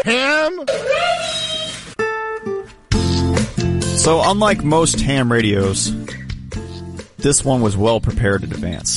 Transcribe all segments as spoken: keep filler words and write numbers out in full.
Ham? So, unlike most ham radios, this one was well prepared in advance.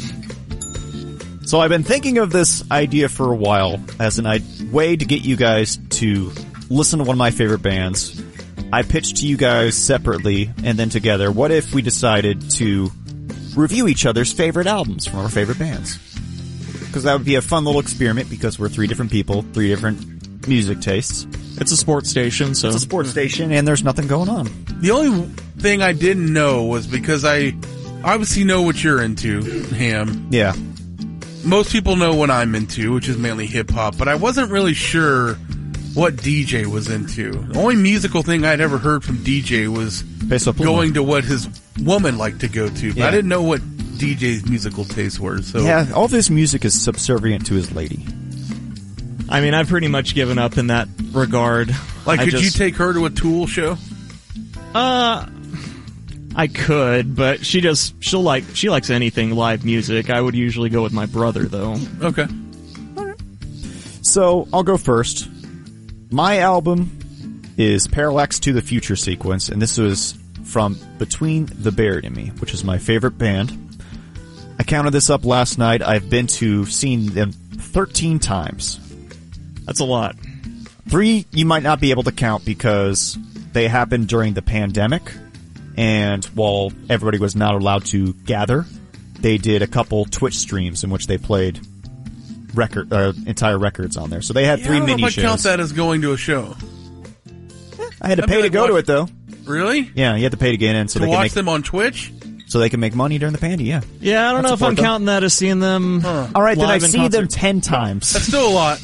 So I've been thinking of this idea for a while as a I- way to get you guys to listen to one of my favorite bands. I pitched to you guys separately and then together, what if we decided to review each other's favorite albums from our favorite bands? Because that would be a fun little experiment because we're three different people, three different music tastes. It's a sports station, so... It's a sports station, and there's nothing going on. The only thing I didn't know was because I obviously know what you're into, Ham. Yeah. Most people know what I'm into, which is mainly hip-hop, but I wasn't really sure what D J was into. The only musical thing I'd ever heard from D J was going to what his woman liked to go to, but Yeah. I didn't know what D J's musical tastes were. So Yeah, all of his music is subservient to his lady. I mean, I've pretty much given up in that regard. Like, I could just, you take her to a Tool show? Uh, I could, but she just she'll like she likes anything live music. I would usually go with my brother, though. Okay. So, I'll go first. My album is Parallax to the Future Sequence, and this was from Between the Buried and Me, which is my favorite band. I counted this up last night. I've been to seen them thirteen times. That's a lot. Three you might not be able to count because they happened during the pandemic, and while everybody was not allowed to gather, they did a couple Twitch streams in which they played record uh, entire records on there. So they had Yeah, three I don't mini know if I shows. count that as going to a show. I had to I'd be pay to like, go watch- to it though. Really? Yeah, you had to pay to get in so To they watch can make them on Twitch? so they can make money during the pandy. Yeah. Yeah, I don't That's know if a I'm part, though. counting that as seeing them. Huh. All right, then live I've in seen them concert. ten times. That's still a lot.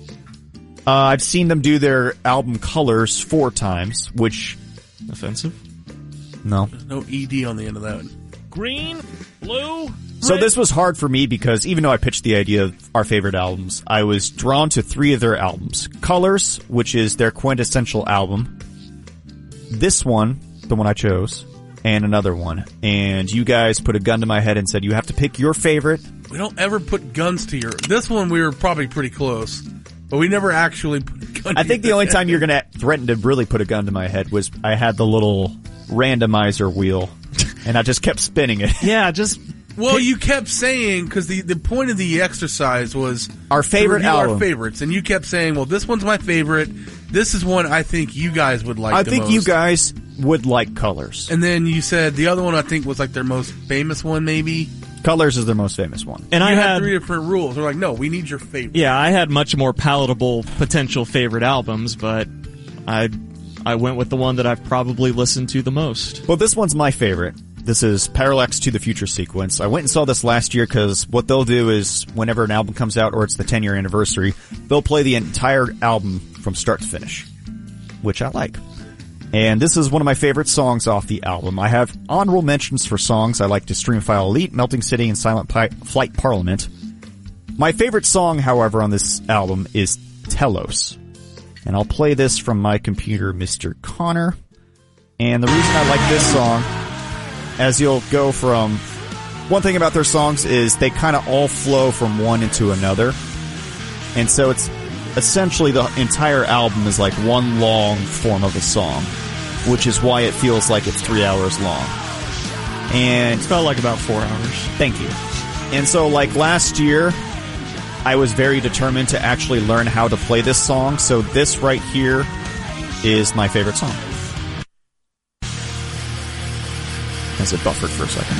Uh, I've seen them do their album Colors four times, which Offensive. no. There's no E D on the end of that. Green, blue. So this was hard for me because even though I pitched the idea of our favorite albums, I was drawn to three of their albums. Colors, which is their quintessential album. This one, the one I chose, and another one. And you guys put a gun to my head and said you have to pick your favorite. We don't ever put guns to your... This one we were probably pretty close, but we never actually put a gun I to think the your only head. time you're going to threaten to really put a gun to my head was I had the little randomizer wheel, and I just kept spinning it. Yeah, just Well, you kept saying, because the, the point of the exercise was... Our favorite to review album. our favorites, and you kept saying, well, this one's my favorite. This is one I think you guys would like I the think most. you guys would like Colors. And then you said the other one I think was like their most famous one, maybe. Colors is their most famous one. and You I had, had three different rules. They're like, no, we need your favorite. yeah, I had much more palatable potential favorite albums, but I I went with the one that I've probably listened to the most. Well, this one's my favorite. This is Parallax to the Future Sequence. I went and saw this last year because what they'll do is whenever an album comes out or it's the ten-year anniversary, they'll play the entire album from start to finish, which I like. And this is one of my favorite songs off the album. I have honorable mentions for songs I like to Stream File Elite, Melting City, and Silent Pi- Flight Parliament. My favorite song, however, on this album is Telos. And I'll play this from my computer, Mister Connor. And the reason I like this song, as you'll go from... One thing about their songs is they kind of all flow from one into another. And so it's essentially the entire album is like one long form of a song, which is why it feels like it's three hours long. And It felt like about four hours. thank you. And so like last year, I was very determined to actually learn how to play this song, so this right here is my favorite song. As it buffered for a second.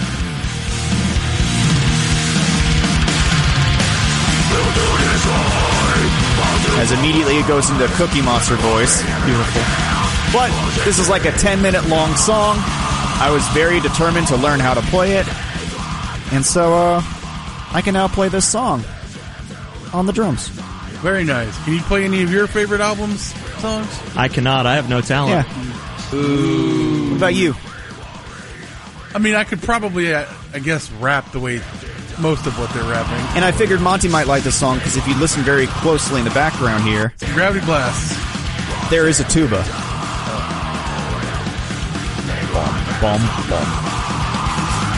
As immediately it goes into Cookie Monster voice. Beautiful. But this is like a ten minute long song. I was very determined to learn how to play it. And so, uh, I can now play this song on the drums. Very nice. Can you play any of your favorite albums, songs? I cannot. I have no talent. Yeah. Ooh. What about you? I mean, I could probably, uh, I guess, rap the way most of what they're rapping. And I figured Monty might like this song because if you listen very closely in the background here, Gravity Glass. there is a tuba. Bum, bum, bum.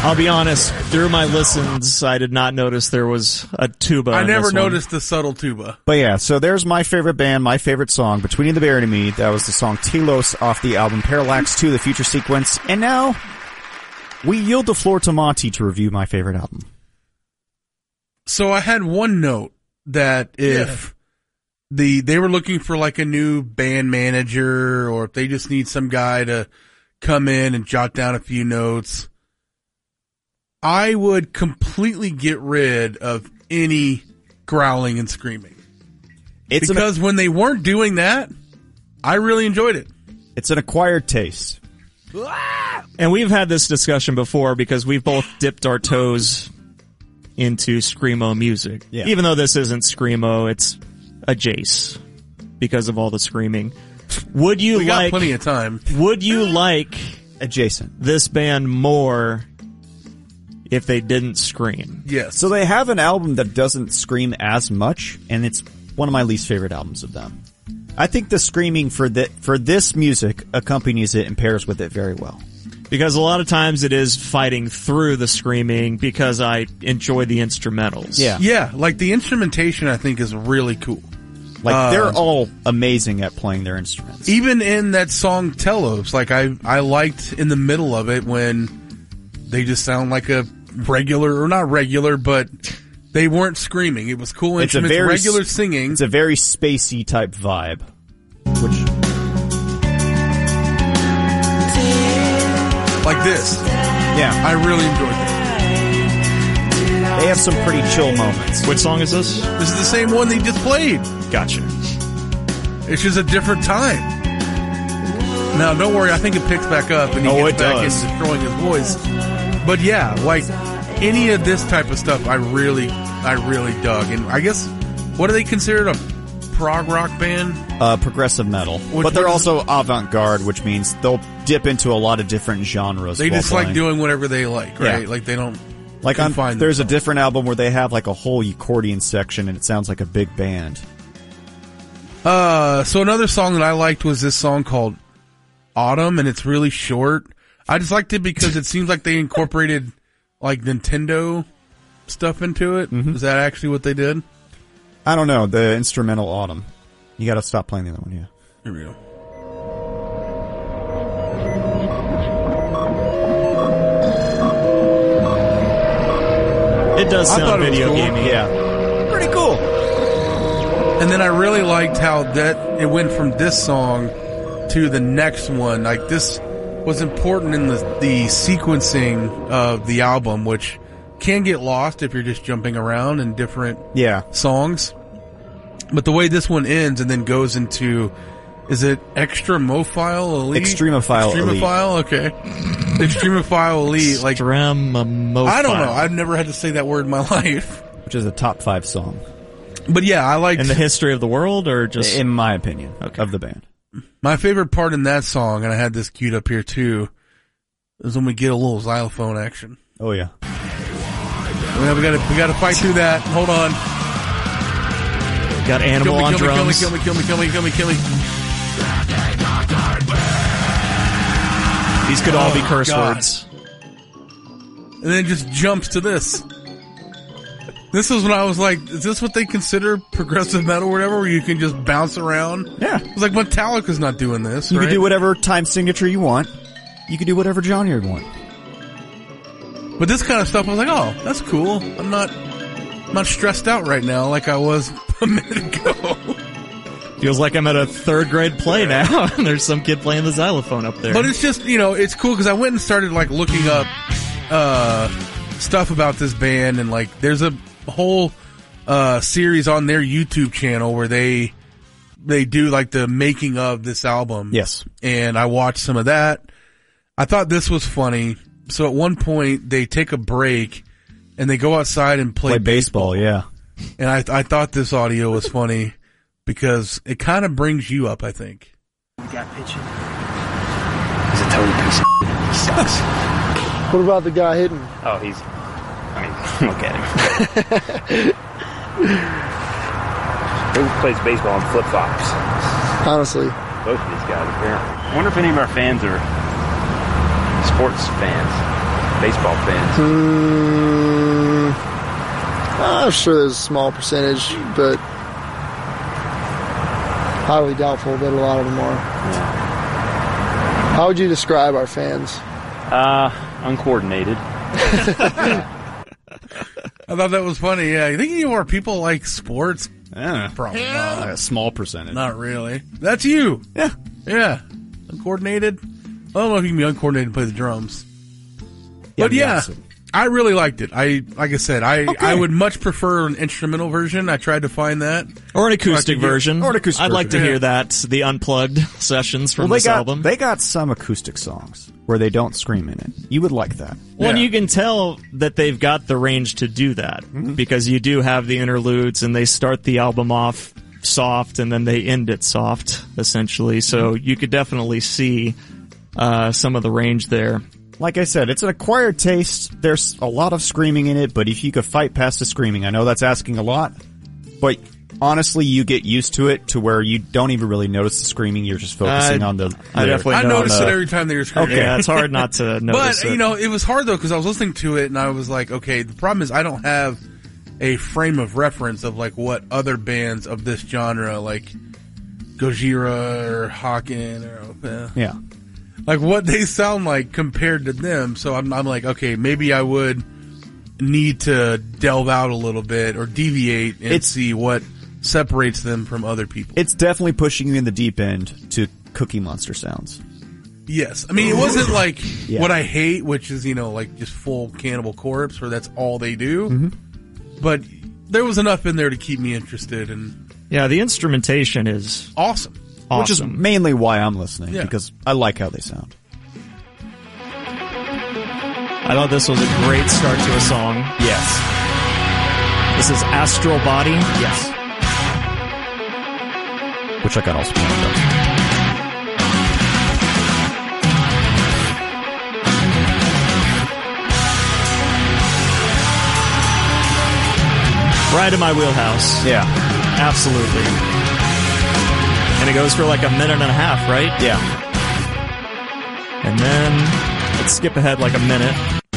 I'll be honest, through my listens, I did not notice there was a tuba. I in never this one. noticed the subtle tuba. But yeah, so there's my favorite band, my favorite song, Between the Buried and Me. That was the song Telos off the album Parallax two, The Future Sequence. And now, we yield the floor to Monty to review my favorite album. So I had one note that if yeah. the they were looking for like a new band manager, or if they just need some guy to come in and jot down a few notes, I would completely get rid of any growling and screaming. It's because an, when they weren't doing that, I really enjoyed it. It's an acquired taste. And we've had this discussion before because we've both dipped our toes into screamo music. Yeah. Even though this isn't screamo, it's a Jace because of all the screaming. Would you we like got plenty of time. Would you like adjacent this band more if they didn't scream? Yes. So they have an album that doesn't scream as much, and it's one of my least favorite albums of them. I think the screaming for the, for this music accompanies it and pairs with it very well. Because a lot of times it is fighting through the screaming because I enjoy the instrumentals. Yeah. Yeah, like the instrumentation I think is really cool. Like, uh, they're all amazing at playing their instruments. Even in that song Telos, like I, I liked in the middle of it when they just sound like a regular, or not regular, but they weren't screaming. It was cool it's instruments, a very, regular singing. It's a very spacey type vibe. Which... Like this. Yeah. I really enjoyed it. They have some pretty chill moments. Which song is this? This is the same one they just played. Gotcha. It's just a different time. Now, don't worry. I think it picks back up and he oh, gets it back does. into destroying his voice. But yeah, like any of this type of stuff, I really, I really dug. And I guess, what do they consider a prog rock band? Uh, progressive metal. Which, but they're also avant-garde, which means they'll dip into a lot of different genres. They just playing. like doing whatever they like, right? Yeah. Like they don't... Like on, there's a different album where they have like a whole accordion section and it sounds like a big band. Uh, so another song that I liked was this song called Autumn, and it's really short. I just liked it because it seems like they incorporated like Nintendo stuff into it. Mm-hmm. Is that actually what they did? I don't know. The instrumental Autumn. You gotta stop playing the other one, yeah. Here we go. It does sound video cool. gamey. Yeah. Pretty cool. And then I really liked how that it went from this song to the next one. Like this was important in the, the sequencing of the album, which can get lost if you're just jumping around in different yeah. songs. But the way this one ends and then goes into, is it Extremophile Elite? Extremophile Elite. Extremophile, okay. Extremophile Elite. Like, Extremophile. I don't know. I've never had to say that word in my life. Which is a top five song. But yeah, I liked... In the history of the world, or just... In my opinion, okay. of the band. My favorite part in that song, and I had this queued up here too, is when we get a little xylophone action. Oh yeah. Yeah, we gotta, we gotta fight through that. Hold on. Got Animal kill me, on kill drums. Me, kill me, kill me, kill me, kill me, kill me, kill me. These could all oh, be curse God. words. And then it just jumps to this. This is when I was like, is this what they consider progressive metal or whatever, where you can just bounce around? Yeah. It's like Metallica's not doing this, You right? can do whatever time signature you want. You can do whatever genre you want. But this kind of stuff, I was like, oh, that's cool. I'm not, I'm not stressed out right now like I was a minute ago. Feels like I'm at a third grade play now, and there's some kid playing the xylophone up there. But it's just, you know, it's cool because I went and started like looking up uh stuff about this band, and like there's a whole uh series on their YouTube channel where they they do like the making of this album. Yes. And I watched some of that. I thought this was funny. So at one point they take a break and they go outside and play, Play baseball, baseball. yeah. And I I thought this audio was funny because it kind of brings you up, I think. You got pitching. He's a total piece of shit. He sucks. What about the guy hitting? Oh, he's... I mean, look at him. He plays baseball in flip-flops. Honestly. Both of these guys, apparently. I wonder if any of our fans are sports fans. baseball fans? Hmm, I'm sure there's a small percentage, but highly doubtful that a lot of them are. Yeah. How would you describe our fans? Uh, uncoordinated. I thought that was funny. Yeah, you think any more people like sports? Yeah. Probably Like not. a small percentage. Not really. That's you. Yeah. Yeah. Uncoordinated. I don't know if you can be uncoordinated and play the drums. Yeah, But yeah, yeah, so- I really liked it. I like I said, I Okay. I would much prefer an instrumental version. I tried to find that. Or an acoustic Or I could get- version. or an acoustic I'd like to version. hear that, the unplugged sessions from Well, they this got album. they got some acoustic songs where they don't scream in it. You would like that. Well, and Yeah. you can tell that they've got the range to do that because you do have the interludes and they start the album off soft and then they end it soft, essentially. So you could definitely see uh, some of the range there. Like I said, it's an acquired taste. There's a lot of screaming in it, but if you could fight past the screaming, I know that's asking a lot, but honestly, you get used to it to where you don't even really notice the screaming. You're just focusing I- on the. I lyrics. definitely I know noticed the- it every time they were screaming. Yeah, it's hard not to But notice it. you know, it was hard though because I was listening to it and I was like, okay, the problem is I don't have a frame of reference of like what other bands of this genre, like Gojira or Hawken or uh, Yeah. like what they sound like compared to them. So I'm, I'm like, okay, maybe I would need to delve out a little bit or deviate and It's- see what separates them from other people. It's definitely pushing you in the deep end to Cookie Monster sounds. Yes. I mean, it wasn't like Yeah. what I hate, which is, you know, like just full Cannibal Corpse where that's all they do. Mm-hmm. But there was enough in there to keep me interested and yeah, the instrumentation is awesome. awesome. Which is mainly why I'm listening, Yeah. because I like how they sound. I thought this was a great start to a song. Yes. This is Astral Body. Yes. Which I got also pumped up. Right in my wheelhouse. Yeah. Absolutely. And it goes for like a minute and a half, right? Yeah. And then let's skip ahead like a minute.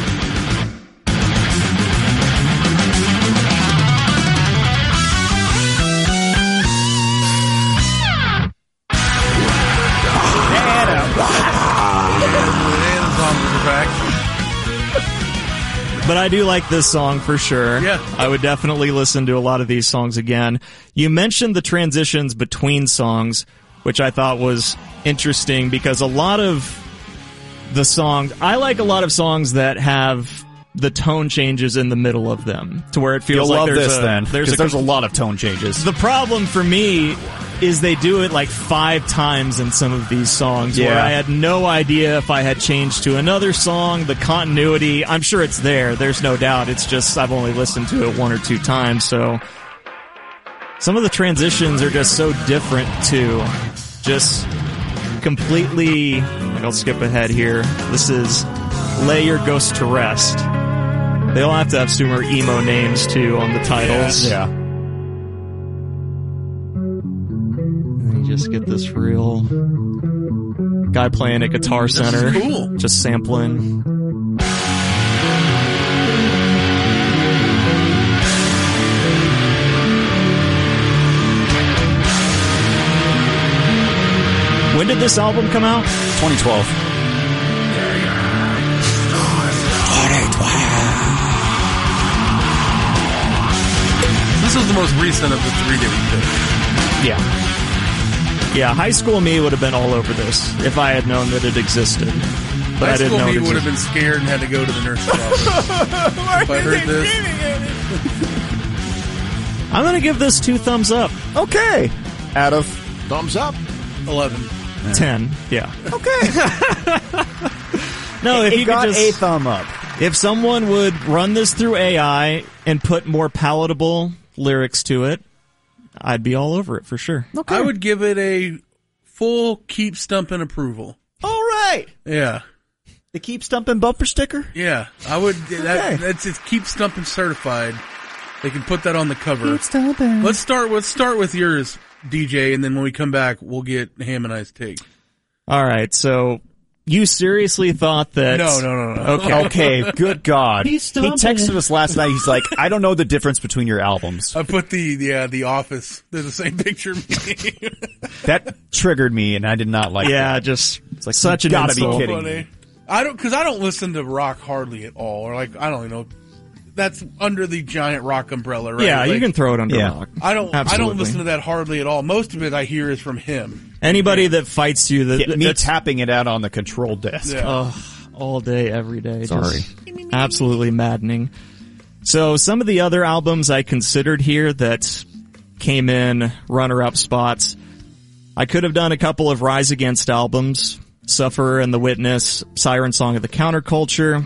And the zombies are back. But I do like this song for sure. Yeah. I would definitely listen to a lot of these songs again. You mentioned the transitions between songs, which I thought was interesting because a lot of the songs, I like a lot of songs that have the tone changes in the middle of them to where it feels You'll like love there's this a, then, there's because a, there's a lot of tone changes. The problem for me is they do it like five times in some of these songs where Yeah. I had no idea if I had changed to another song, the continuity, I'm sure it's there, there's no doubt. It's just I've only listened to it one or two times, so some of the transitions are just so different too. Just completely, like I'll skip ahead here. This is Lay Your Ghost to Rest. They all have to have super emo names too on the titles. Yeah. And you just get this real guy playing at Guitar Center. cool. Just sampling. When did this album come out? twenty twelve. This was the most recent of the three that we picked. Yeah. Yeah, high school me would have been all over this if I had known that it existed. But High I didn't school know me it would have existed. been scared and had to go to the nurse's office. If I heard this. I'm gonna give this two thumbs up. Okay. Out of Thumbs up. eleven. Ten. Yeah. okay. No, if it you got could a just, thumb up. if someone would run this through A I and put more palatable lyrics to it, I'd be all over it for sure. Okay. I would give it a full keep stumping approval. All right. Yeah. The Keep Stumping bumper sticker. Yeah. I would, Okay. that, that's, it's keep stumping certified. They can put that on the cover. Keep Stumping. Let's start, let's start with yours, D J, and then when we come back, we'll get Ham and I's take. All right, so You seriously thought that? No, no, no, no. Okay. Okay, good God. He He texted us last night. He's like, I don't know the difference between your albums. I put the yeah the Office. They're the same picture of me. That triggered me, and I did not like Yeah, that. just It's like, such you an gotta be insult. kidding Funny. me. I don't because I don't listen to rock hardly at all, or like I don't even know. That's under the giant rock umbrella, right? Yeah, Like, you can throw it under Yeah. rock. I don't. I Absolutely. don't listen to that hardly at all. Most of it I hear is from him. Anybody that fights you, that Get me that's tapping it out on the control desk. Yeah. oh, all day, every day. Sorry. Just absolutely maddening. So some of the other albums I considered here that came in runner-up spots, I could have done a couple of Rise Against albums, Sufferer and The Witness, Siren Song of the Counterculture,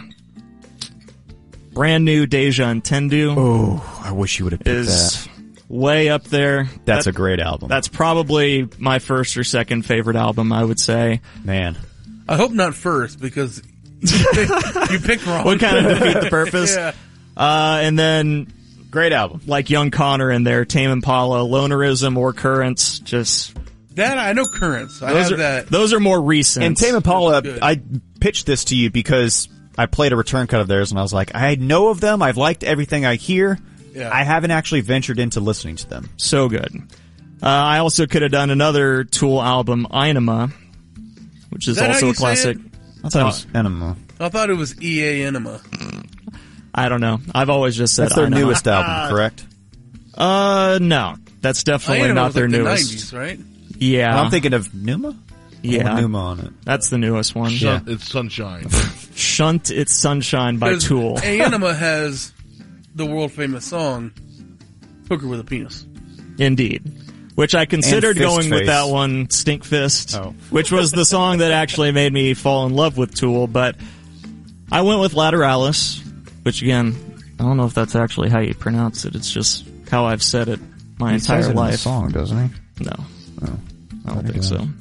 brand new Deja Entendu Oh, I wish you would have picked is that. way up there. That's That- a great album. That's probably my first or second favorite album, I would say. Man. I hope not first because you picked, you picked wrong. Would kind of defeat the purpose. Yeah. Uh, and then, Great album. like Young Connor in there, Tame Impala, Lonerism or Currents, just... That I know Currents. I Those have are, that. those are more recent. And Tame Impala, Good. I pitched this to you because I played a return cut of theirs, and I was like, I know of them. I've liked everything I hear. Yeah. I haven't actually ventured into listening to them. So good. Uh, I also could have done another Tool album, Inema, which is Is that how also you a say classic. it? I thought it was Enema. I thought it was E A Enema. I don't know. I've always just said That's their Inema. newest album, correct? Uh, no. That's definitely Enema not was their like the newest. nineties, right? Yeah. I'm thinking of Numa? yeah. Or Numa on it. That's the newest one. Yeah. It's Sunshine. Shunt It's Sunshine by Because Tool. A Enema has the world famous song "Hooker with a Penis." Indeed. Which I considered Fist going with Face. that one, Stink Fist, Oh. which was the song that actually made me fall in love with Tool, but I went with Lateralis, which again, I don't know if that's actually how you pronounce it. It's just how I've said it my entire life. song, doesn't he? No. Oh. I don't think so.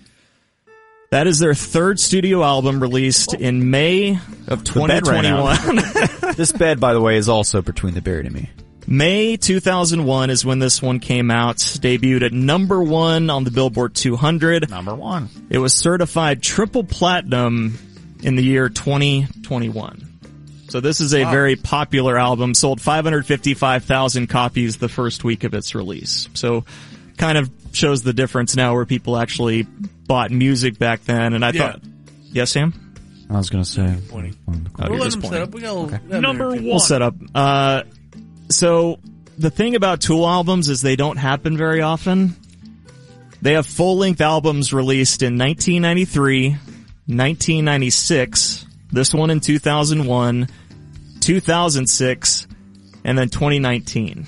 That is their third studio album released in May of twenty bed ran out. twenty-one. This bed, by the way, is also Between the Buried and Me. May two thousand one is when this one came out, debuted at number one on the Billboard two hundred. Number one. It was certified triple platinum in the year twenty twenty-one. So this is a Wow. very popular album, sold five hundred fifty-five thousand copies the first week of its release. So kind of shows the difference now where people actually bought music back then. And I Yeah. thought, yes, Sam? I was going to say. Pointing. Oh, We'll you're let just them set pointing. up. We got a little, Okay. got a Number minute or two. We'll set up. Uh, so the thing about Tool albums is they don't happen very often. They have full-length albums released in nineteen ninety-three, nineteen ninety-six, this one in two thousand one, two thousand six, and then twenty nineteen.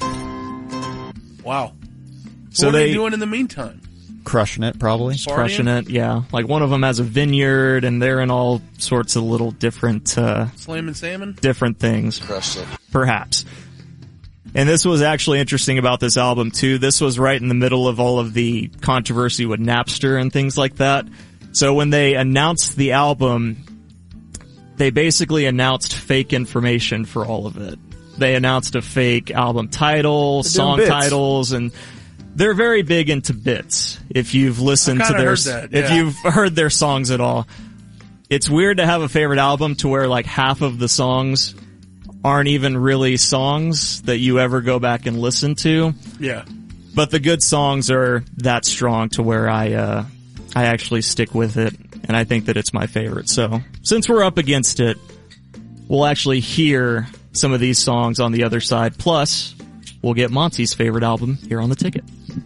Wow. So what are they they doing in the meantime? Crushing it, probably. Partying? crushing it, yeah. Like one of them has a vineyard, and they're in all sorts of little different, uh, Slamming salmon? different things. Perhaps. And this was actually interesting about this album too. This was right in the middle of all of the controversy with Napster and things like that. So when they announced the album, they basically announced fake information for all of it. They announced a fake album title, They're doing song bits. titles, and they're very big into bits. If you've listened I to kinda their, heard that, if yeah. you've heard their songs at all, it's weird to have a favorite album to where like half of the songs aren't even really songs that you ever go back and listen to. Yeah. But the good songs are that strong to where I, uh, I actually stick with it, and I think that it's my favorite. So, since we're up against it, we'll actually hear some of these songs on the other side. Plus, we'll get Monty's favorite album here on the ticket.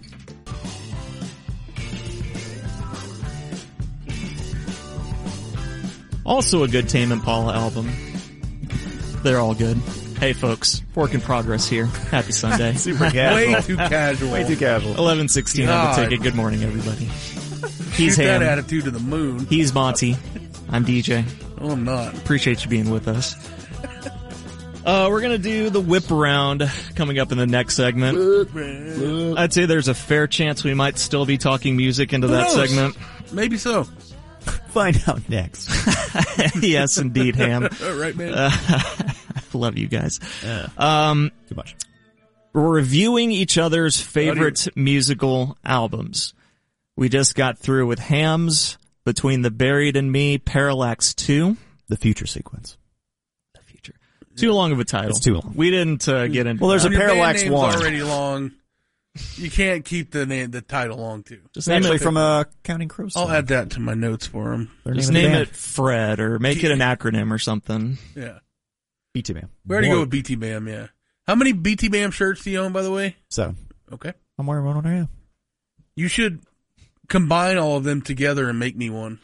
Also a good Tame Impala album. They're all good. Hey folks, work in progress here. Happy Sunday. Super Way casual. too casual. Way too casual. eleven sixteen on the God. ticket. Good morning, everybody. Shoot He's that Ham. attitude to the moon. He's Monty. I'm D J. Oh, I'm not. Appreciate you being with us. Uh, we're gonna do the whip around coming up in the next segment. I'd say there's a fair chance we might still be talking music into Who that knows? segment. Maybe so. Find out next. Yes, indeed, Ham. All right, man. I love you guys. Um, Too much. we're reviewing each other's favorite musical albums. We just got through with Ham's between The Buried and Me, Parallax two. The future sequence. The future. Too long of a title. It's too long. We didn't uh, get into Well, there's that. a Parallax Your band one. name's already long. You can't keep the name, the title long, too. Just It's name actually it, from a Counting Crows song. I'll add that to my notes for him. Their just name, of name the it band. Fred, or make it an acronym or something. Yeah. B T B A M. We already More- go with B T B A M, yeah. How many B T B A M shirts do you own, by the way? So, Okay. I'm wearing one right now. You should combine all of them together and make me one.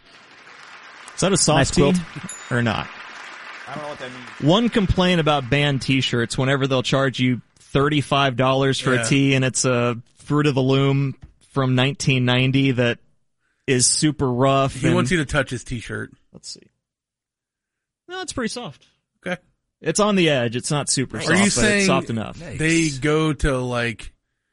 Is that a soft Nice tee quilt. or not? I don't know what that means. One complaint about band t-shirts, whenever they'll charge you thirty-five dollars for Yeah. a tee and it's a Fruit of the Loom from nineteen ninety that is super rough. He and, wants you to touch his t-shirt. Let's see. No, it's pretty soft. Okay. It's on the edge. It's not super Are soft, you but saying it's soft enough. They go to, like,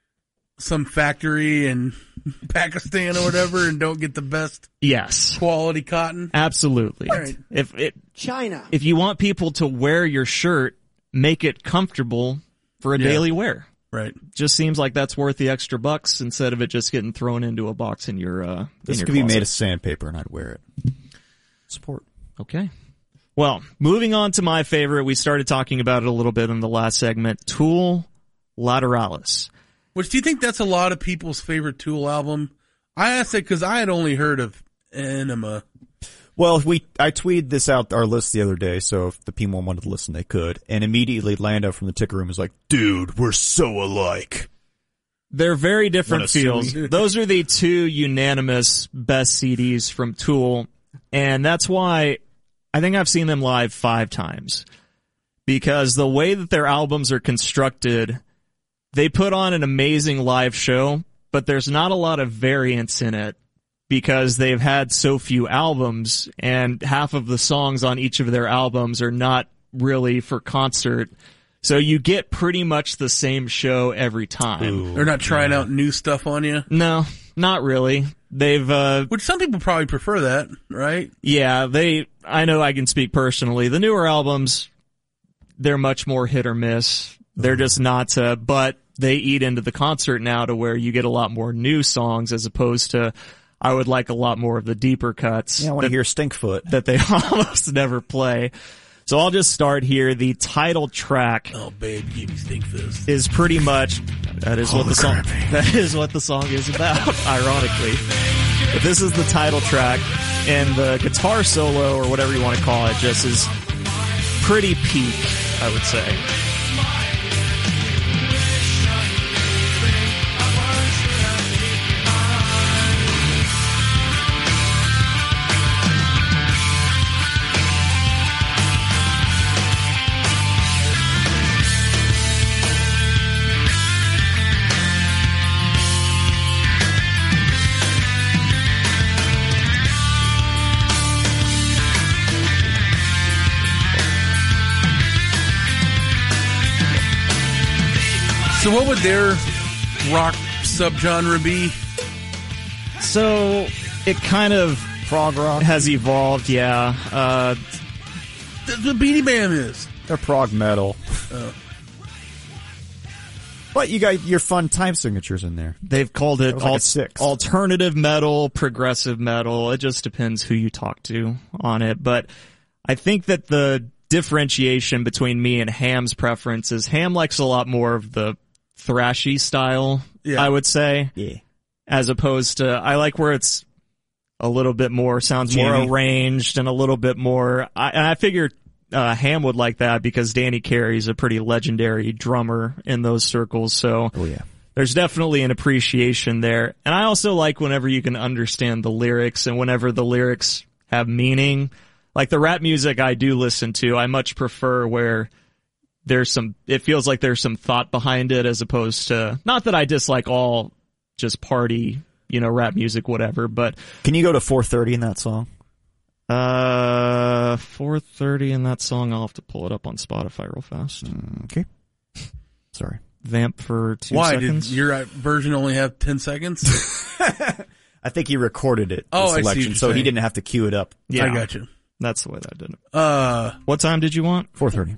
some factory in Pakistan or whatever and don't get the best Yes. quality cotton? Absolutely. All right. If it, China. if you want people to wear your shirt, make it comfortable for a Yeah. daily wear. Right. Just seems like that's worth the extra bucks instead of it just getting thrown into a box in your uh This in your could be closet. made of sandpaper and I'd wear it. Support. Okay. Well, moving on to my favorite, we started talking about it a little bit in the last segment, Tool Lateralis. Which, do you think that's a lot of people's favorite Tool album? I asked it because I had only heard of Enema. Well, we I tweeted this out our list the other day, so if the people wanted to listen, they could. And immediately Lando from the Ticker Room was like, "Dude, we're so alike." They're very different Wanna sue feels. me? Those are the two unanimous best C Ds from Tool, and that's why I think I've seen them live five times. Because the way that their albums are constructed, they put on an amazing live show, but there's not a lot of variance in it because they've had so few albums, and half of the songs on each of their albums are not really for concert. So you get pretty much the same show every time. They're not trying out new stuff on you. No, not really. They've, uh, Which some people probably prefer that, right? yeah, they, I know I can speak personally. The newer albums, they're much more hit or miss. They're just not, uh, but they eat into the concert now to where you get a lot more new songs as opposed to, I would like a lot more of the deeper cuts. Yeah, I want to that- hear Stinkfoot. that they almost never play. So I'll just start here. The title track Oh, babe, give me stink fist. is pretty much that is what the song that is what the song is about, ironically. But this is the title track, and the guitar solo or whatever you want to call it just is pretty peak, I would say. So what would their rock subgenre be? So it kind of Prog rock. has evolved, yeah. Uh, That's what Beanie Bam is. They're prog metal. But you got your fun time signatures in there. They've called it That was like a al- six. alternative metal, progressive metal. It just depends who you talk to on it. But I think that the differentiation between me and Ham's preference is Ham likes a lot more of the thrashy style, Yeah. I would say, Yeah. as opposed to, I like where it's a little bit more, sounds more Jammy. arranged and a little bit more, I, and I figure uh, Ham would like that because Danny Carey's a pretty legendary drummer in those circles, so Oh yeah. there's definitely an appreciation there. And I also like whenever you can understand the lyrics and whenever the lyrics have meaning. Like the rap music I do listen to, I much prefer where there's some, it feels like there's some thought behind it as opposed to, not that I dislike all just party, you know, rap music, whatever, but, Can you go to four thirty in that song? uh, four thirty in that song, I'll have to pull it up on Spotify real fast. Okay. Sorry. Vamp for two Why seconds. did your version only have ten seconds? I think he recorded it. Oh, I the see what selection, you're so he saying. didn't have to cue it up. Yeah, I got you. that's the way that did it. Uh, What time did you want? four thirty.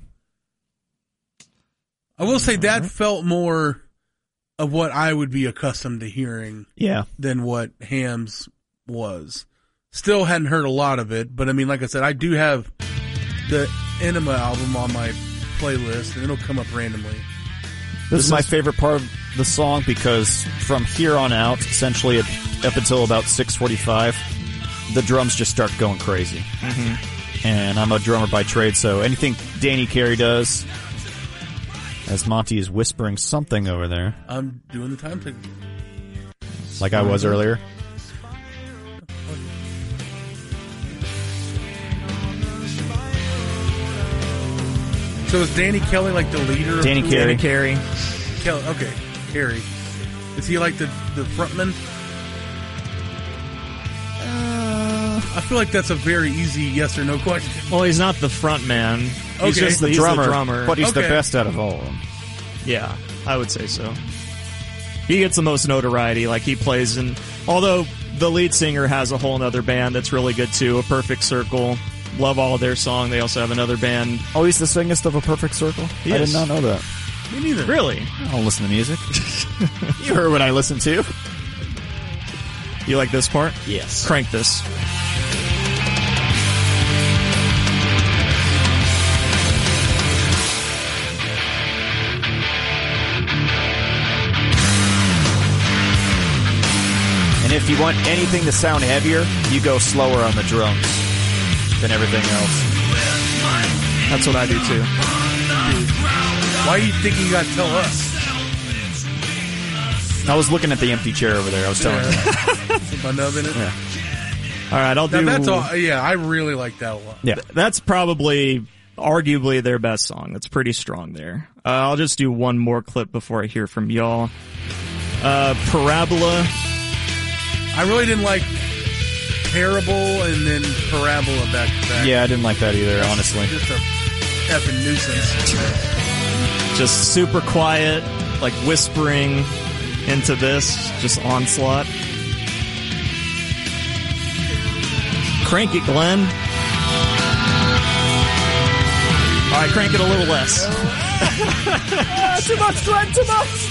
I will say that felt more of what I would be accustomed to hearing Yeah. than what Ham's was. Still hadn't heard a lot of it, but I mean, like I said, I do have the Enema album on my playlist, and it'll come up randomly. This, This is my is- favorite part of the song because from here on out, essentially up until about six forty-five, the drums just start going crazy. Mm-hmm. And I'm a drummer by trade, so anything Danny Carey does, as Monty is whispering something over there, I'm doing the time thing. like I was earlier. So is Danny Kelly like the leader? Danny of Carey. Danny Carey. Kelly, okay, Carey. Is he like the the frontman? Uh, I feel like that's a very easy yes or no question. Well, he's not the front man. He's Okay. just the, The he's drummer, the drummer. but he's the Okay. best out of all of them. Yeah, I would say so. He gets the most notoriety. Like, he plays in... Although the lead singer has a whole other band that's really good, too. A Perfect Circle. Love all of their song. They also have another band. Oh, he's the singest of A Perfect Circle? I Yes. did not know that. Me neither. Really? I don't listen to music. You heard what I listen to. You like this part? Yes. Crank this. And if you want anything to sound heavier, you go slower on the drums than everything else. That's what I do, too. Why do you think you got to tell us? I was looking at the empty chair over there. I was telling you. With my nub in it. Yeah. All right, I'll Now do... that's all. Yeah, I really like that a lot. Yeah. That's probably, arguably, their best song. That's pretty strong there. Uh, I'll just do one more clip before I hear from y'all. Uh, Parabola. I really didn't like Terrible and then Parabola back to back. Yeah, I didn't like that either, honestly. Just a effing nuisance. Just super quiet, like whispering into this. Just onslaught. Crank it, Glenn. All right, crank it a little less. Too much, Glenn, too much!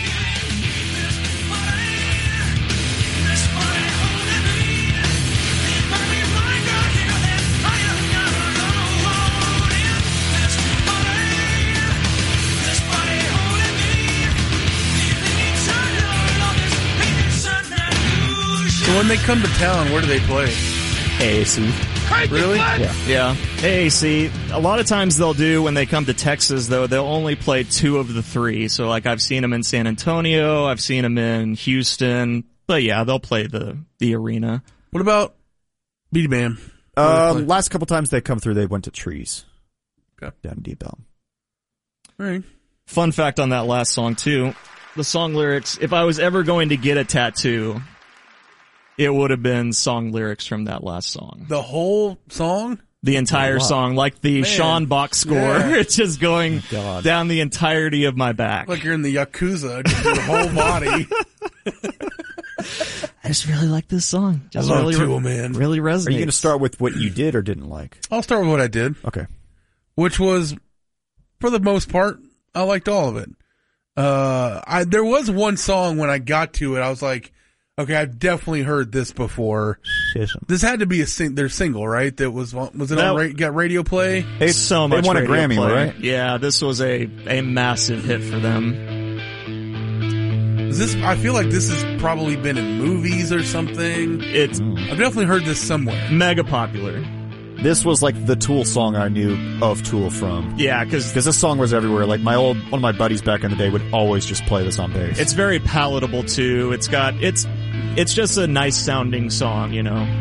So when they come to town, where do they play? A A C. Really? Yeah. Yeah. Hey, see, a lot of times they'll do, when they come to Texas, though, they'll only play two of the three. So, like, I've seen them in San Antonio, I've seen them in Houston. But, yeah, they'll play the, the arena. What about Beady Bam? Um, last couple times they come through, they went to Trees. Okay. Down in Deep Elm. All right. Fun fact on that last song, too. The song lyrics, if I was ever going to get a tattoo, it would have been song lyrics from that last song. The whole song? The entire Oh, wow. song, like the Man. Sean Bach score. Yeah. It's just going God. down the entirety of my back. Like you're in the Yakuza, just your whole body. I just really like this song. I Just love really, Tool, man. really resonates. Are you going to start with what you did or didn't like? I'll start with what I did, Okay. which was, for the most part, I liked all of it. Uh, I, there was one song when I got to it, I was like, okay, I've definitely heard this before. This had to be a sing- their single, right? That was, was it That- on ra- got radio play? It's so they much. won a radio Grammy, play. right? Yeah, this was a a massive hit for them. Is this, I feel like this has probably been in movies or something. It's I've definitely heard this somewhere. mega popular. This was like the Tool song I knew of Tool from. Yeah, because Because this song was everywhere. Like my old, one of my buddies back in the day would always just play this on bass. it's very palatable too. It's got it's it's just a nice sounding song, you know.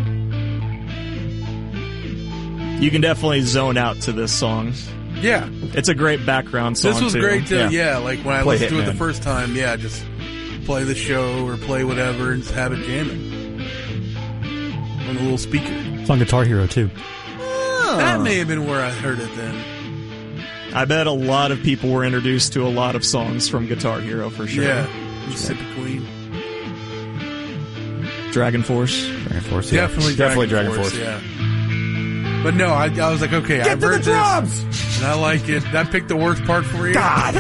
You can definitely zone out to this song. Yeah. It's a great background song. This was too. great to, yeah. Yeah. like when I Play listened to it the Hitman. first time, yeah, just play the show or play whatever and just have it jamming. On a little speaker. It's on Guitar Hero, too. That may have been where I heard it then. I bet a lot of people were introduced to a lot of songs from Guitar Hero for sure. Yeah. Mississippi Queen. Dragon Force. Dragon Force, yeah. Definitely, Definitely Dragon, Dragon Force, Force. yeah. But no, I, I was like, okay, I've heard this, and I like it. Did I pick the worst part for you? God!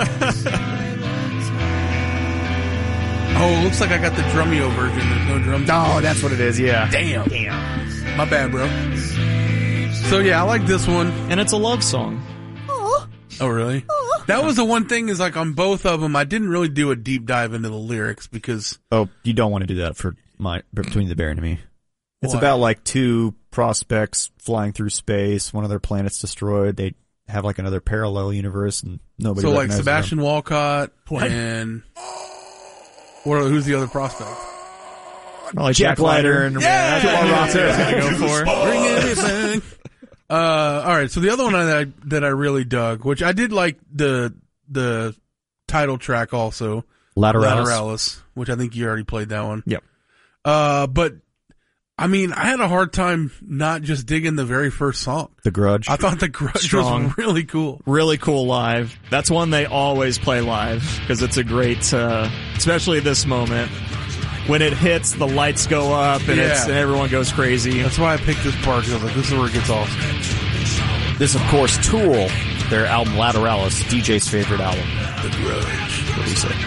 Oh, it looks like I got the Drumeo version. There's no drums. Oh, that's what it is, yeah. Damn. Damn. My bad, bro. So yeah, I like this one. And it's a love song. Oh, really? That was the one thing is like on both of them, I didn't really do a deep dive into the lyrics because... Oh, you don't want to do that for my Between the Bear and Me. It's Why? about like two prospects flying through space. One of their planets destroyed. They have like another parallel universe and nobody So like recognizes Sebastian them. Walcott and... What are, who's the other prospect? Well, like Jack Leiter and Yeah! That's what Ross is going to go for. Bring it back. Uh, all right. So the other one that I, that I really dug, which I did like the the title track also, Lateralis. Lateralis, which I think you already played that one. Yep. Uh, but I mean, I had a hard time not just digging the very first song. The Grudge. I thought the Grudge Strong. was really cool. Really cool live. That's one they always play live because it's a great, uh, especially this moment. When it hits, the lights go up and, Yeah. it's, and everyone goes crazy. That's why I picked this part because I was like, this is where it gets awesome. This, of course, Tool, their album Lateralis, D J's favorite album. The Grudge. What do you say?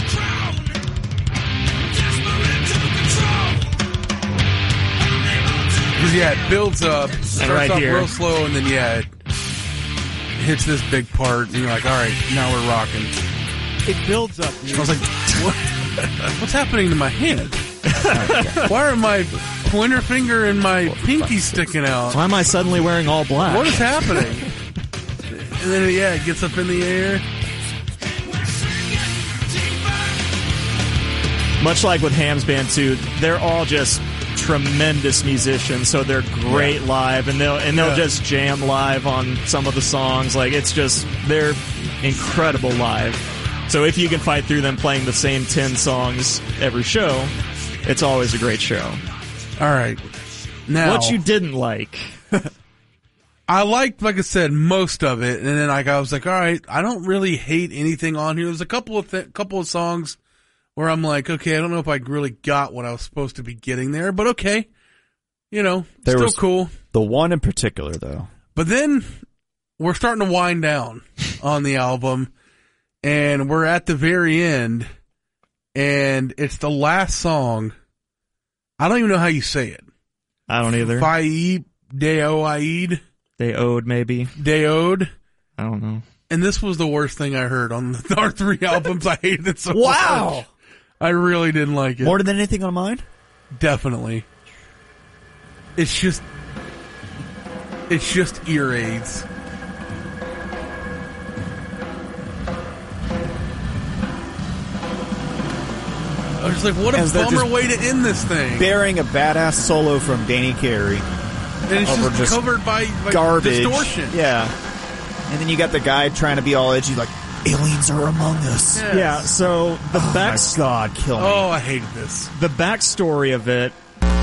Because yeah, it builds up, starts right off here. real slow, and then yeah, it hits this big part, and you're like, all right, now we're rocking. It builds up. I was like, what? What's happening to my hand? Why are my pointer finger and my pinky sticking out? Why am I suddenly wearing all black? What is happening? And then, yeah, it gets up in the air. Much like with Ham's band too, they're all just tremendous musicians, so they're great Yeah. live, and they'll and they'll Yeah. just jam live on some of the songs. Like it's just they're incredible live. So if you can fight through them playing the same ten songs every show, it's always a great show. All right. Now, What you didn't like? I liked, like I said, most of it, and then like I was like, all right, I don't really hate anything on here. There's a couple of th- couple of songs where I'm like, okay, I don't know if I really got what I was supposed to be getting there, but okay, you know, There still was- cool. The one in particular, though. But then we're starting to wind down on the album, and we're at the very end, and it's the last song. I don't even know how you say it. I don't either. Faid, Deoid, They owed maybe. Deode. I don't know. And this was the worst thing I heard on the, our three albums. I hated it so Wow. much. I really didn't like it. More than anything on mine? Definitely. It's just, it's just ear aids. I was just like, what a As they're bummer just way to end this thing. Bearing a badass solo from Danny Carey. And it's over just, just covered by like, Garbage. distortion. Yeah. And then you got the guy trying to be all edgy, like, aliens are among us. Yes. Yeah. So the Oh, back my God, kill me. Oh, I hated this. the backstory of it.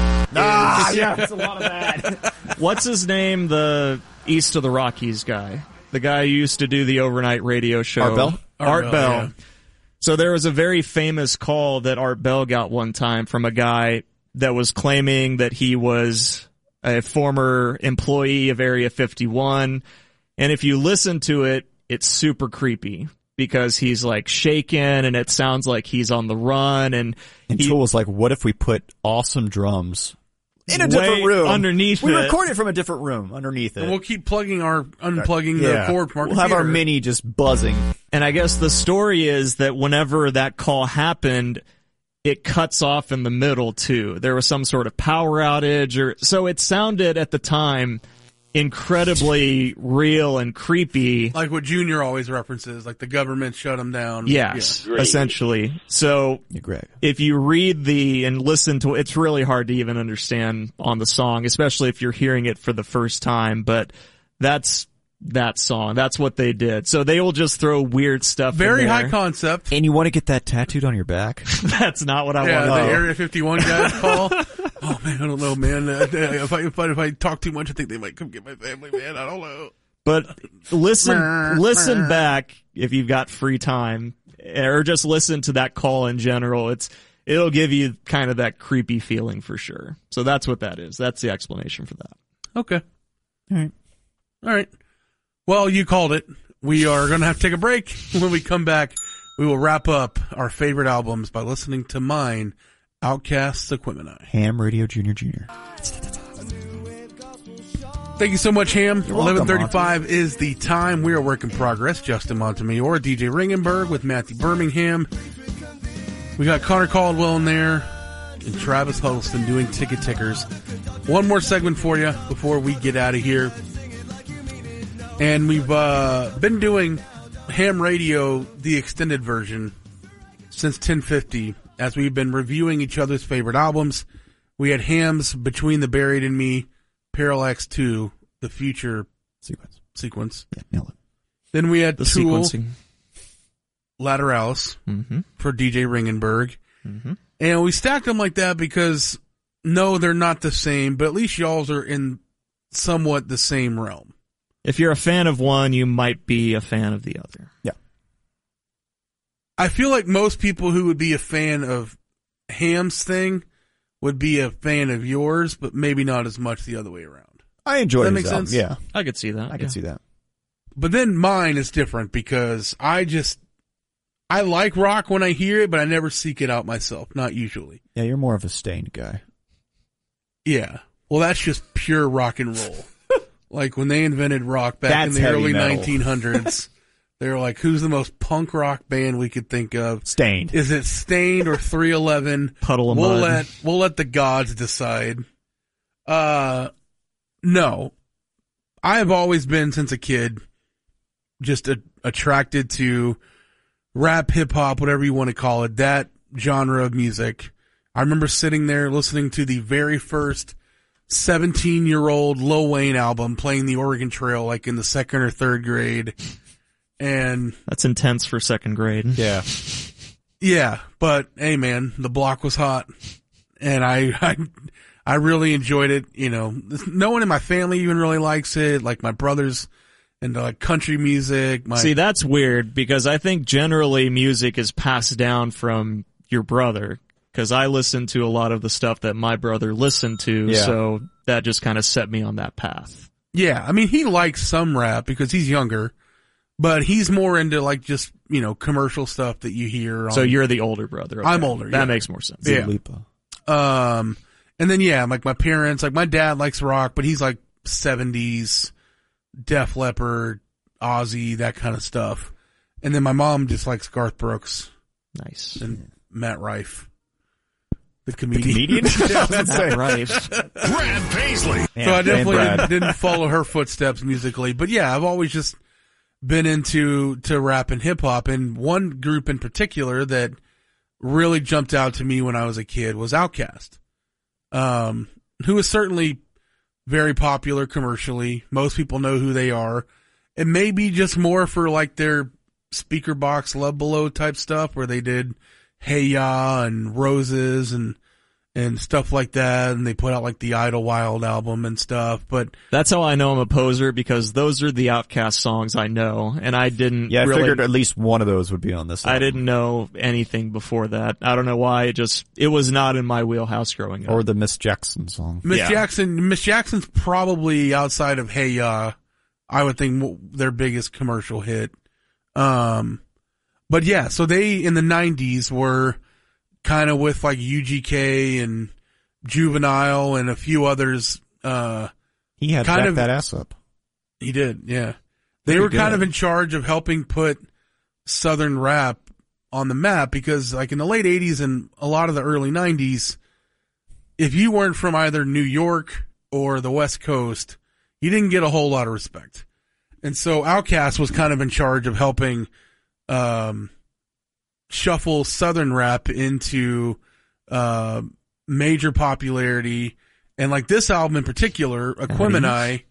Ah, yeah, it's a lot of that. What's his name? The East of the Rockies guy. The guy who used to do the overnight radio show. Art Bell? Art, Art Bell, Bell. yeah. So there was a very famous call that Art Bell got one time from a guy that was claiming that he was a former employee of Area fifty-one. And if you listen to it, it's super creepy because he's like shaking and it sounds like he's on the run. And, And he, Tool was like, what if we put awesome drums in a Way different room? underneath we it. recorded from a different room underneath it. And we'll keep plugging our, unplugging yeah. the cord from our We'll have our computer. mini just buzzing. And I guess the story is that whenever that call happened, it cuts off in the middle too. There was some sort of power outage or, so it sounded at the time incredibly real and creepy. Like what Junior always references, like the government shut them down. Yes, essentially. So Yeah, Greg. if you read the and listen to it's really hard to even understand on the song, especially if you're hearing it for the first time, but that's that song. That's what they did. So they will just throw weird stuff in Very there. high concept. And you want to get that tattooed on your back? That's not what I Yeah, want the to know. Area fifty-one guys call. Oh man, I don't know, man. Uh, if I if I if I talk too much, I think they might come get my family, man. I don't know. But listen, listen back if you've got free time, or just listen to that call in general. It's it'll give you kind of that creepy feeling for sure. So that's what that is. That's the explanation for that. Okay. All right. All right. Well, you called it. We are going to have to take a break. When we come back, we will wrap up our favorite albums by listening to mine, Outcast's Equipment Eye. Ham Radio Junior Junior. I knew it Thank you so much, Ham. You're welcome, eleven thirty-five is the time. We are work in progress. Justin Montemayor, D J Ringenberg with Matthew Birmingham. We got Connor Caldwell in there and Travis Huddleston doing ticket tickers. One more segment for you before we get out of here. And we've uh, been doing Ham Radio, the extended version, since ten fifty, as we've been reviewing each other's favorite albums. We had Ham's Between the Buried and Me, Parallax two, the Future Sequence. Sequence. Yeah, nailed it. Then we had The Tool, sequencing. Lateralis Mm-hmm. for D J Ringenberg. Mm-hmm. And we stacked them like that because, no, they're not the same, but at least y'all's are in somewhat the same realm. If you're a fan of one, you might be a fan of the other. Yeah. I feel like most people who would be a fan of Ham's thing would be a fan of yours, but maybe not as much the other way around. I enjoyed Does that his make album. sense? Yeah, I could see that. I yeah. can see that. But then mine is different because I just, I like rock when I hear it, but I never seek it out myself. Not usually. Yeah, you're more of a Stained guy. Yeah. Well, that's just pure rock and roll. Like when they invented rock back That's in the heavy early metal. nineteen hundreds, they were like, who's the most punk rock band we could think of? Stained. Is it Stained or three eleven? Puddle of we'll Mud. let we'll let the gods decide. Uh, no, I've always been since a kid just a, attracted to rap, hip hop, whatever you want to call it, that genre of music. I remember sitting there listening to the very first seventeen year old Lil Wayne album, playing the Oregon Trail like in the second or third grade. And That's intense for second grade. Yeah. yeah, but hey man, the block was hot and I, I, I really enjoyed it. You know, no one in my family even really likes it. Like my brothers into like country music. My, See, that's weird because I think generally music is passed down from your brother. Because I listened to a lot of the stuff that my brother listened to, Yeah. so that just kind of set me on that path. yeah, I mean, he likes some rap because he's younger, but he's more into like just, you know, commercial stuff that you hear. On, So you're the older brother. Okay. I'm older, That yeah. makes more sense. Yeah. Lipa. Um, and then yeah, like my parents, like my dad likes rock, but he's like seventies, Def Leppard, Ozzy, that kind of stuff. And then my mom just likes Garth Brooks Nice. and Matt Rife, the comedian. Comedian? Yeah, I was gonna say. Right. Brad Paisley. Yeah, So I and definitely Brad. didn't, didn't follow her footsteps musically, but yeah, I've always just been into to rap and hip hop. And one group in particular that really jumped out to me when I was a kid was Outkast, um, who is certainly very popular commercially. Most people know who they are. It may be just more for like their speaker box Love Below type stuff where they did Hey Ya and Roses and and stuff like that, and they put out like the Idlewild album and stuff. But That's how I know I'm a poser because those are the Outkast songs I know, and I didn't Yeah, I really. figured at least one of those would be on this I album. didn't know anything before that. I don't know why. It just it was not in my wheelhouse growing up. Or the Miss Jackson song. Miss Yeah. Jackson, Miss Jackson's probably outside of Hey Ya, I would think mo- their biggest commercial hit. Um, but yeah, so they in the nineties were kind of with like U G K and Juvenile and a few others. Uh, He had kind back of- that ass up. he did, yeah. They Pretty were kind good. of in charge of helping put Southern rap on the map because like in the late eighties and a lot of the early nineties, if you weren't from either New York or the West Coast, you didn't get a whole lot of respect. And so Outkast was kind of in charge of helping um, shuffle Southern rap into uh, major popularity. And like this album in particular, Aquemini,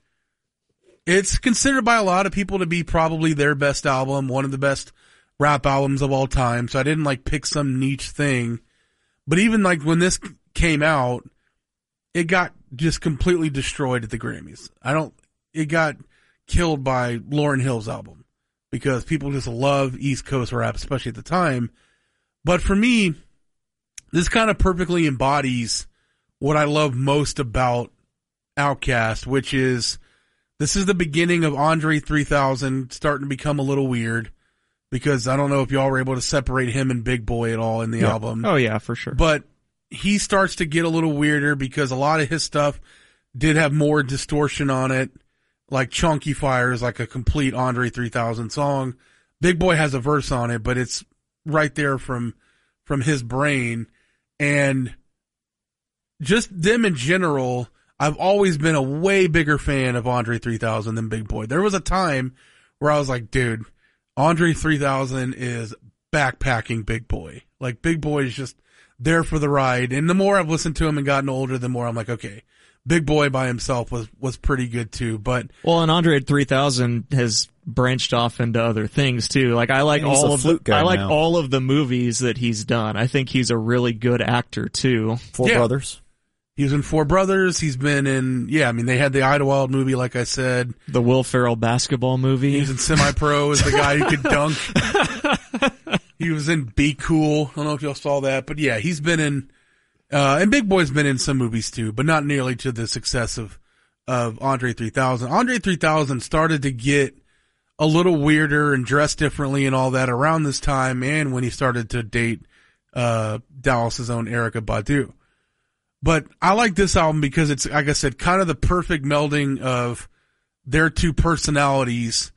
it's considered by a lot of people to be probably their best album, one of the best rap albums of all time. So I didn't like pick some niche thing. But even like when this came out, it got just completely destroyed at the Grammys. I don't, it got killed by Lauryn Hill's album because people just love East Coast rap, especially at the time. But for me, this kind of perfectly embodies what I love most about Outkast, which is this is the beginning of Andre three thousand starting to become a little weird because I don't know if y'all were able to separate him and Big Boy at all in the Yeah. album. Oh yeah, for sure. But he starts to get a little weirder because a lot of his stuff did have more distortion on it. Like Chunky Fire is like a complete Andre three thousand song. Big Boy has a verse on it, but it's right there from, from his brain. And just them in general, I've always been a way bigger fan of Andre three thousand than Big Boy. There was a time where I was like, dude, Andre three thousand is backpacking Big Boy. Like, Big Boy is just there for the ride. And the more I've listened to him and gotten older, the more I'm like, okay, Big Boy by himself was, was pretty good too. But well, and Andre three thousand has branched off into other things too. Like, I like all of the, I like now. all of the movies that he's done. I think he's a really good actor too. Four Yeah. Brothers. he was in Four Brothers. He's been in, yeah, I mean, they had the Idlewild movie, like I said. The Will Ferrell basketball movie. He's in Semi-Pro as the guy who could dunk. He was in Be Cool. I don't know if y'all saw that, but yeah, he's been in, uh, and Big Boy's been in some movies too, but not nearly to the success of, of Andre three thousand. Andre three thousand started to get a little weirder and dress differently and all that around this time, and when he started to date, uh, Dallas's own Erykah Badu. But I like this album because it's, like I said, kind of the perfect melding of their two personalities.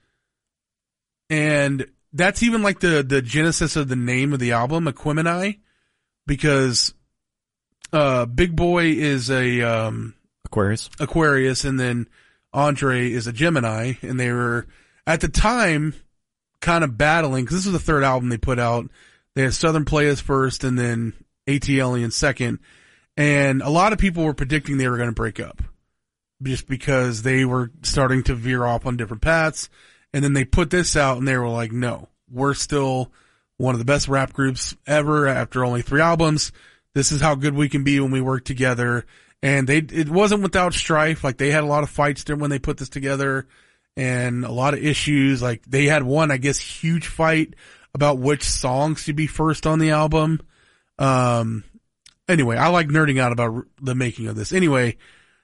And that's even like the, the genesis of the name of the album, Aquemini, because, uh, Big Boy is a, um, Aquarius. Aquarius, and then Andre is a Gemini, and they were, at the time, kind of battling, because this was the third album they put out. They had Southern Players first, and then A T Alien second. And a lot of people were predicting they were going to break up just because they were starting to veer off on different paths. And then they put this out and they were like, no, we're still one of the best rap groups ever after only three albums. This is how good we can be when we work together. And they, it wasn't without strife. Like, they had a lot of fights there when they put this together and a lot of issues. Like, they had one, I guess, huge fight about which songs should be first on the album. Um, Anyway, I like nerding out about the making of this. Anyway,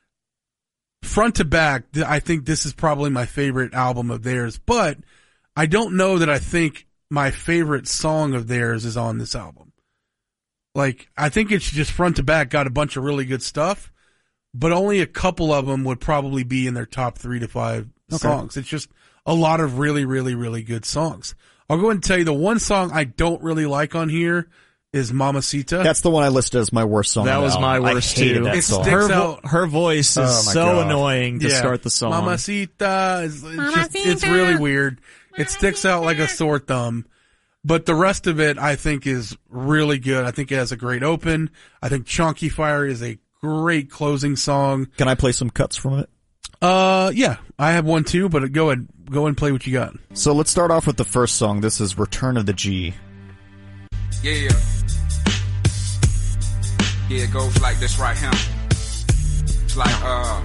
front to back, I think this is probably my favorite album of theirs, but I don't know that I think my favorite song of theirs is on this album. Like, I think it's just front to back got a bunch of really good stuff, but only a couple of them would probably be in their top three to five okay. songs. It's just a lot of really, really, really good songs. I'll go ahead and tell you the one song I don't really like on here is Mamacita. That's the one I listed as my worst song. That was album. my worst I hated too. That it song. sticks her, out. her voice is oh so God. annoying to yeah. start the song. Mamacita is it's just it's really weird. It sticks out like a sore thumb. But the rest of it I think is really good. I think it has a great open. I think Chunky Fire is a great closing song. Can I play some cuts from it? Uh yeah, I have one too, but go ahead go ahead and play what you got. So let's start off with the first song. This is Return of the G. Yeah, yeah. Yeah, it goes like this right here. It's like, uh...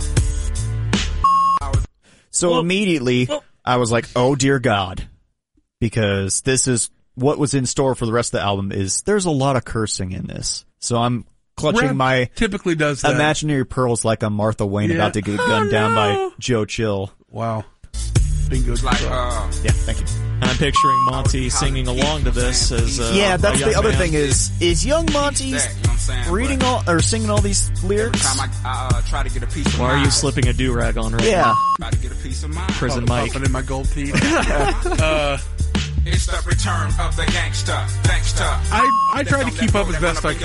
So Well, immediately, well- I was like, oh dear God. Because this is what was in store for the rest of the album is there's a lot of cursing in this. So I'm clutching Rap my typically does that. imaginary pearls like I'm Martha Wayne Yeah. about to get gunned Oh, down no. by Joe Chill. Wow. Bingo. It's like, uh... Yeah, thank you. And I'm picturing Monty singing along to this as uh, Yeah, that's a young the other man. thing is, is young Monty that, you know what I'm saying? reading But all, or singing all these every lyrics? time I, I uh, try to get a piece of Why are you mind, slipping a do-rag on right Yeah. now? try to get a piece of mind. Prison Mike. Puffing in my gold teeth. uh, It's the return of the gangster, gangster. I I tried to keep up as best I could.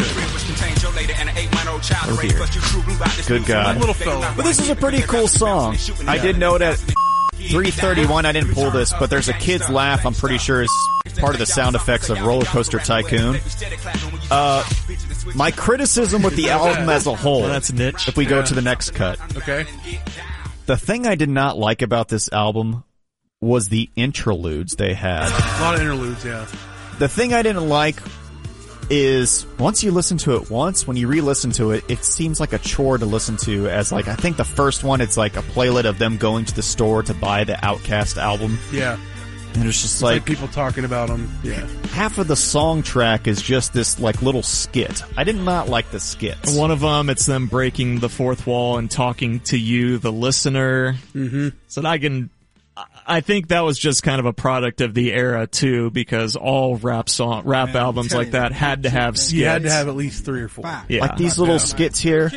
Oh dear. Good God. Little fella. But this is a pretty cool song. I did note at three thirty-one, I didn't pull this, but there's a kid's laugh I'm pretty sure is part of the sound effects of Roller Coaster Tycoon. Uh, my criticism with the album as a whole, Well, that's niche. if we go Yeah. to the next cut, Okay. the thing I did not like about this album was the interludes they had. A lot of interludes, yeah. The thing I didn't like is once you listen to it once, when you re-listen to it, it seems like a chore to listen to as like, I think the first one, it's like a playlet of them going to the store to buy the Outkast album. Yeah. And it's just It's like, like, people talking about them. Yeah. half of the song track is just this like little skit. I did not like the skits. One of them, it's them breaking the fourth wall and talking to you, the listener. Mm-hmm. So I can, I think that was just kind of a product of the era too, because all rap song, rap Man, albums like that had to have skits. You had to have at least three or four. Yeah. Like these little skits here.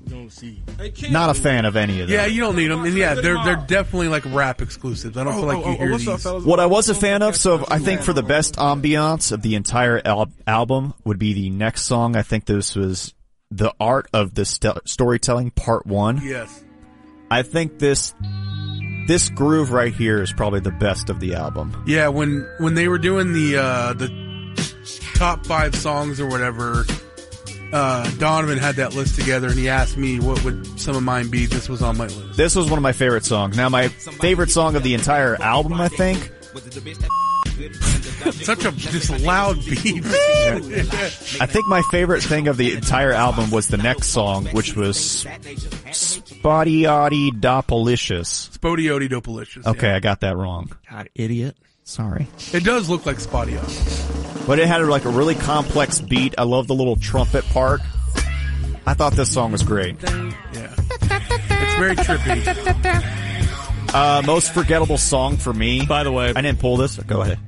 Not a fan of any of them. Yeah, you don't need them. And yeah, they're they're definitely like rap exclusives. I don't feel like you hear these. What I was a fan of, so I think for the best ambiance of the entire al- album would be the next song. I think this was The Art of the St- Storytelling Part One. Yes. I think this this groove right here is probably the best of the album. Yeah, when when they were doing the uh, the top five songs or whatever, uh, Donovan had that list together, and he asked me what would some of mine be. This was on my list. This was one of my favorite songs. Now, my favorite song of the entire album, I think. Such a just loud beat. I think my favorite thing of the entire album was the next song, which was Spotty-Oddy Dopalicious. Spotty-Oddy Dopalicious. Okay, yeah. I got that wrong. God, idiot. Sorry. It does look like Spotty-Oddy. But it had like a really complex beat. I love the little trumpet part. I thought this song was great. Yeah. It's very trippy. Uh, most forgettable song for me. By the way, I didn't pull this. Go ahead.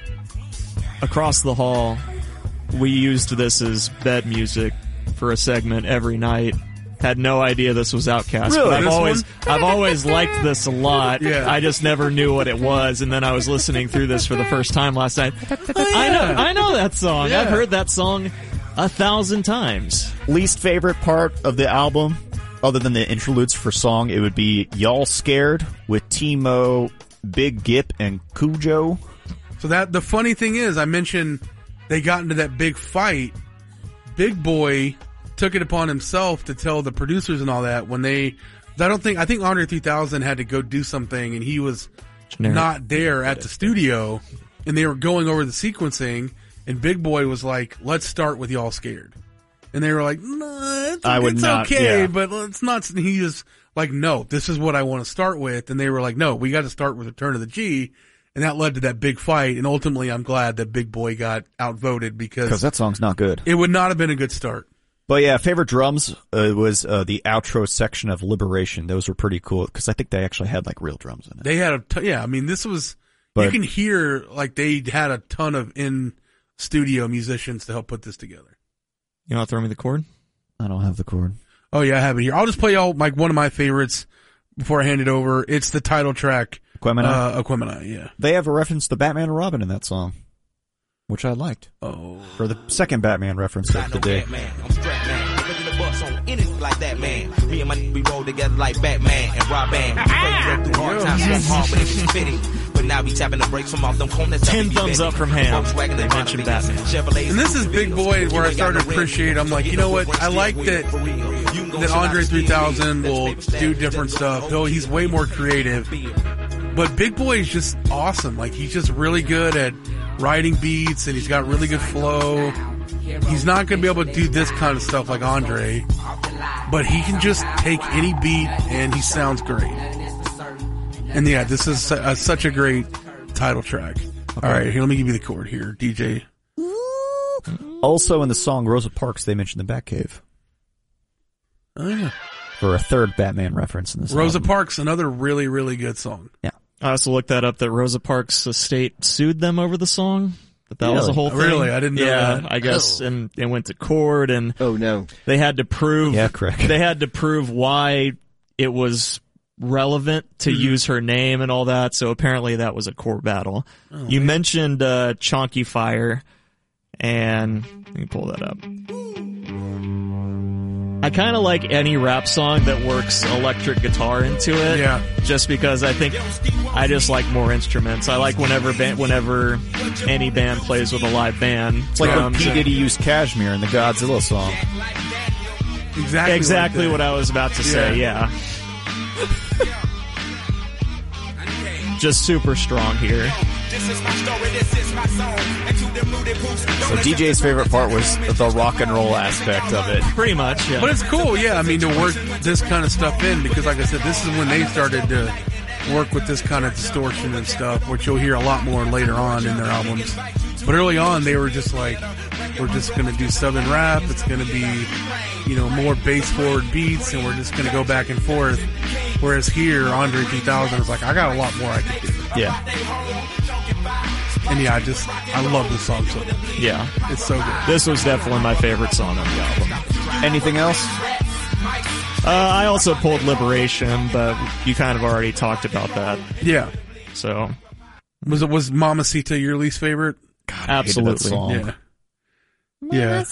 Across the hall, we used this as bed music for a segment every night. Had no idea this was Outkast. Really? But I've This always, one? I've always liked this a lot. Yeah. I just never knew what it was, and then I was listening through this for the first time last night. I know, I know that song. Yeah. I've heard that song a thousand times. Least favorite part of the album, other than the interludes for song, it would be Y'all Scared with T-Mo, Big Gip, and Cujo. So that the funny thing is, I mentioned they got into that big fight. Big Boy took it upon himself to tell the producers and all that when they. I don't think I think Andre three thousand had to go do something, and he was Generic. not there at the studio, and they were going over the sequencing, and Big Boy was like, "Let's start with Y'all Scared." And they were like, no, it's, I would it's not, okay, yeah. but it's not. He was like, no, this is what I want to start with. And they were like, no, we got to start with Return of the G. And that led to that big fight. And ultimately, I'm glad that Big Boy got outvoted because Because that song's not good. it would not have been a good start. But yeah, favorite drums uh, was uh, the outro section of Liberation. Those were pretty cool because I think they actually had like real drums in it. They had a, t- yeah, I mean, this was, But- you can hear like they had a ton of in studio musicians to help put this together. You want to throw me the chord? I don't have the chord. Oh yeah, I have it here. I'll just play y'all like one of my favorites before I hand it over. It's the title track, Aquemini? Uh, Aquemini, yeah. They have a reference to Batman and Robin in that song, which I liked. Oh. For the second Batman reference of the day. Like that man, me and my we roll together like Batman and Robin. We through hard times, so hard, but it was fitting. But now we tapping the brakes from off them corners. Ten thumbs up from Ham. They mentioned Batman. And this is Big Boy where I started to appreciate. I'm like, you know what? I like that that Andre three thousand will do different stuff. Though he's way more creative. But Big Boy is just awesome. Like he's just really good at writing beats, and he's got really good flow. He's not going to be able to do this kind of stuff like Andre, but he can just take any beat and he sounds great. And yeah, this is a, such a great title track. Okay. All right, here, let me give you the chord here, D J. Also in the song Rosa Parks, they mentioned the Batcave. Oh, yeah. For a third Batman reference in this Rosa album. Parks, another really, really good song. Yeah. I also looked that up that Rosa Parks' estate sued them over the song. That that really? was the whole thing. Really? I didn't know yeah, that. I guess, oh. and it went to court, and oh no, they had to prove. Yeah, correct. They had to prove why it was relevant to mm-hmm. use her name and all that. So apparently that was a court battle. Oh, you man. mentioned uh, Chonky Fire, and let me pull that up. I kind of like any rap song that works electric guitar into it. Yeah. Just because I think I just like more instruments. I like whenever ba- whenever any band plays with a live band. It's like when P. Diddy used Cashmere in the Godzilla song. Exactly. Exactly like what I was about to say. Yeah. yeah. Just super strong here. So D J's favorite part was the rock and roll aspect of it. Pretty much, yeah. But it's cool, yeah. I mean, to work this kind of stuff in, because like I said, this is when they started to work with this kind of distortion and stuff, which you'll hear a lot more later on in their albums. But early on, they were just like, we're just going to do Southern rap. It's going to be, you know, more bass forward beats, and we're just going to go back and forth. Whereas here, Andre three thousand is like, I got a lot more I could do. Yeah. And yeah, I just, I love this song so much. Yeah. It's so good. This was definitely my favorite song on the album. Anything else? Uh, I also pulled Liberation, but you kind of already talked about that. Yeah. So. Was it, was Mamacita your least favorite? God, absolutely. Yeah. Yeah.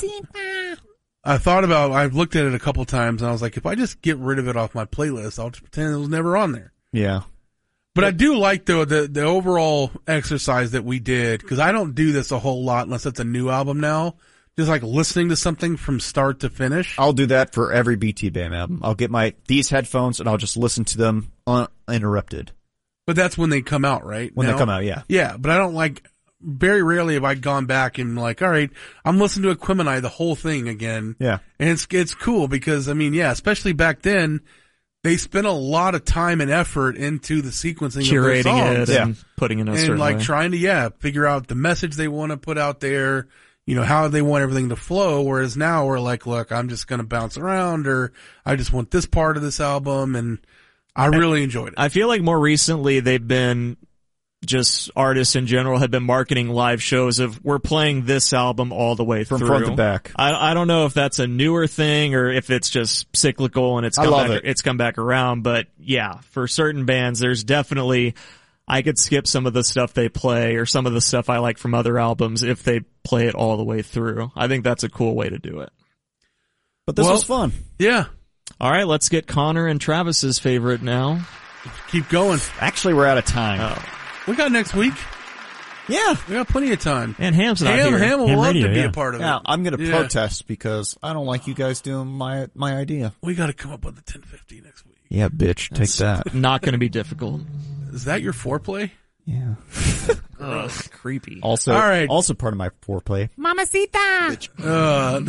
I thought about, I've looked at it a couple times and I was like, if I just get rid of it off my playlist, I'll just pretend it was never on there. Yeah. But I do like though the the overall exercise that we did, because I don't do this a whole lot unless it's a new album now. Just like listening to something from start to finish. I'll do that for every B T Bam album. I'll get my these headphones and I'll just listen to them uninterrupted. But that's when they come out, right? When now? they come out, yeah. Yeah, but I don't like, very rarely have I gone back and like, all right, I'm listening to Aquemini, the whole thing again. Yeah. And it's it's cool because, I mean, yeah, especially back then, they spent a lot of time and effort into the sequencing curating of their songs. it and yeah. putting it in a and certain like way. trying to yeah figure out the message they want to put out there, you know, how they want everything to flow. Whereas now we're like, look, I'm just going to bounce around, or I just want this part of this album, and I really I, enjoyed it. I feel like more recently they've been just artists in general have been marketing live shows of we're playing this album all the way from through. front to back. I, I don't know if that's a newer thing or if it's just cyclical and it's come I love back, it. it's come back around. But yeah, for certain bands, there's definitely, I could skip some of the stuff they play or some of the stuff I like from other albums if they play it all the way through. I think that's a cool way to do it. But this well, was fun. Yeah. All right, let's get Connor and Travis's favorite now. Keep going. Actually, we're out of time. Oh. We got next week. Yeah. We got plenty of time. And Ham's not Ham, here. Ham will Ham love radio, to be yeah. a part of Now, it. I'm going to Yeah. protest because I don't like you guys doing my my idea. We got to come up with the ten fifty next week. Yeah, bitch. That's take that. Not going to be difficult. Is that your foreplay? Yeah. Ugh, creepy. Also, All right. also part of my foreplay. Uh,